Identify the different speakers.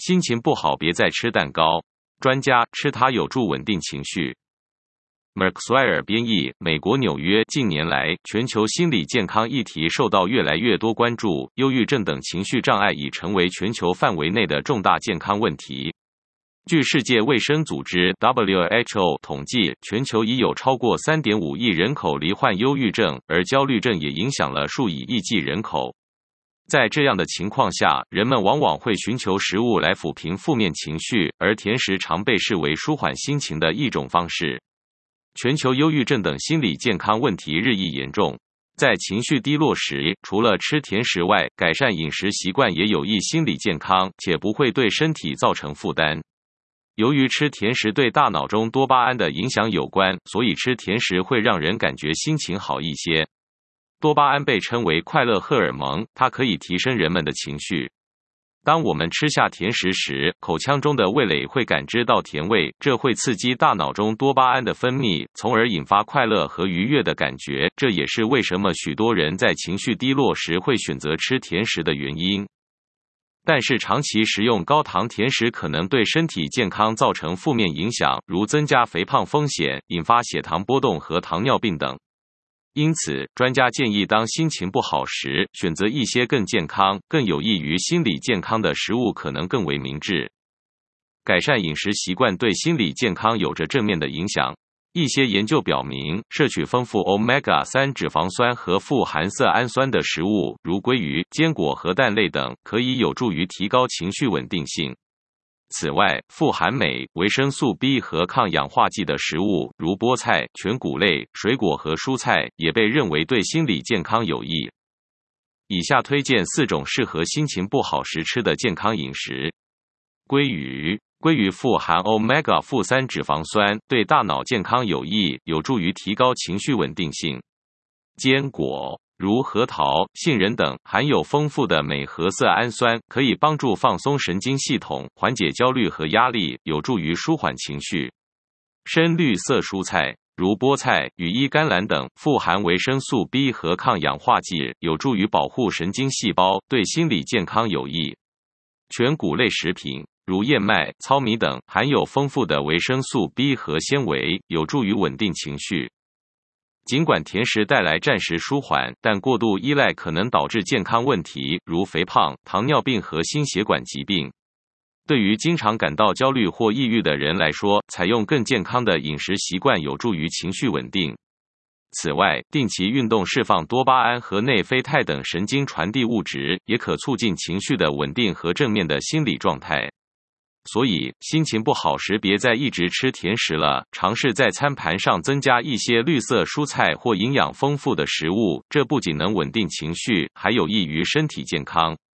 Speaker 1: 心情不好别再吃蛋糕，专家吃它有助稳定情绪。Merkswire 编译，美国纽约近年来全球心理健康议题受到越来越多关注，忧郁症等情绪障碍已成为全球范围内的重大健康问题。据世界卫生组织 WHO 统计，全球已有超过 3.5 亿人口罹患忧郁症，而焦虑症也影响了数以亿计人口。在这样的情况下，人们往往会寻求食物来抚平负面情绪，而甜食常被视为舒缓心情的一种方式。全球忧郁症等心理健康问题日益严重，在情绪低落时，除了吃甜食外，改善饮食习惯也有益心理健康，且不会对身体造成负担。由于吃甜食对大脑中多巴胺的影响有关，所以吃甜食会让人感觉心情好一些。多巴胺被称为快乐荷尔蒙，它可以提升人们的情绪。当我们吃下甜食时，口腔中的味蕾会感知到甜味，这会刺激大脑中多巴胺的分泌，从而引发快乐和愉悦的感觉。这也是为什么许多人在情绪低落时会选择吃甜食的原因。但是长期食用高糖甜食可能对身体健康造成负面影响，如增加肥胖风险、引发血糖波动和糖尿病等。因此，专家建议当心情不好时，选择一些更健康、更有益于心理健康的食物可能更为明智。改善饮食习惯对心理健康有着正面的影响。一些研究表明，摄取丰富 Omega-3 脂肪酸和富含色氨酸的食物，如鲑鱼、坚果和蛋类等，可以有助于提高情绪稳定性。此外，富含镁、维生素 B 和抗氧化剂的食物，如菠菜、全谷类、水果和蔬菜，也被认为对心理健康有益。以下推荐4种适合心情不好时吃的健康饮食。鲑鱼。鲑鱼富含 Omega-3 脂肪酸，对大脑健康有益，有助于提高情绪稳定性。坚果如核桃、杏仁等含有丰富的镁和色氨酸，可以帮助放松神经系统，缓解焦虑和压力，有助于舒缓情绪。深绿色蔬菜如菠菜、羽衣甘蓝等富含维生素 B 和抗氧化剂，有助于保护神经细胞，对心理健康有益。全谷类食品如燕麦、糙米等含有丰富的维生素 B 和纤维，有助于稳定情绪。尽管甜食带来暂时舒缓，但过度依赖可能导致健康问题，如肥胖、糖尿病和心血管疾病。对于经常感到焦虑或抑郁的人来说，采用更健康的饮食习惯有助于情绪稳定。此外，定期运动释放多巴胺和内啡肽等神经传递物质，也可促进情绪的稳定和正面的心理状态。所以，心情不好时别再一直吃甜食了，尝试在餐盘上增加一些绿色蔬菜或营养丰富的食物，这不仅能稳定情绪，还有益于身体健康。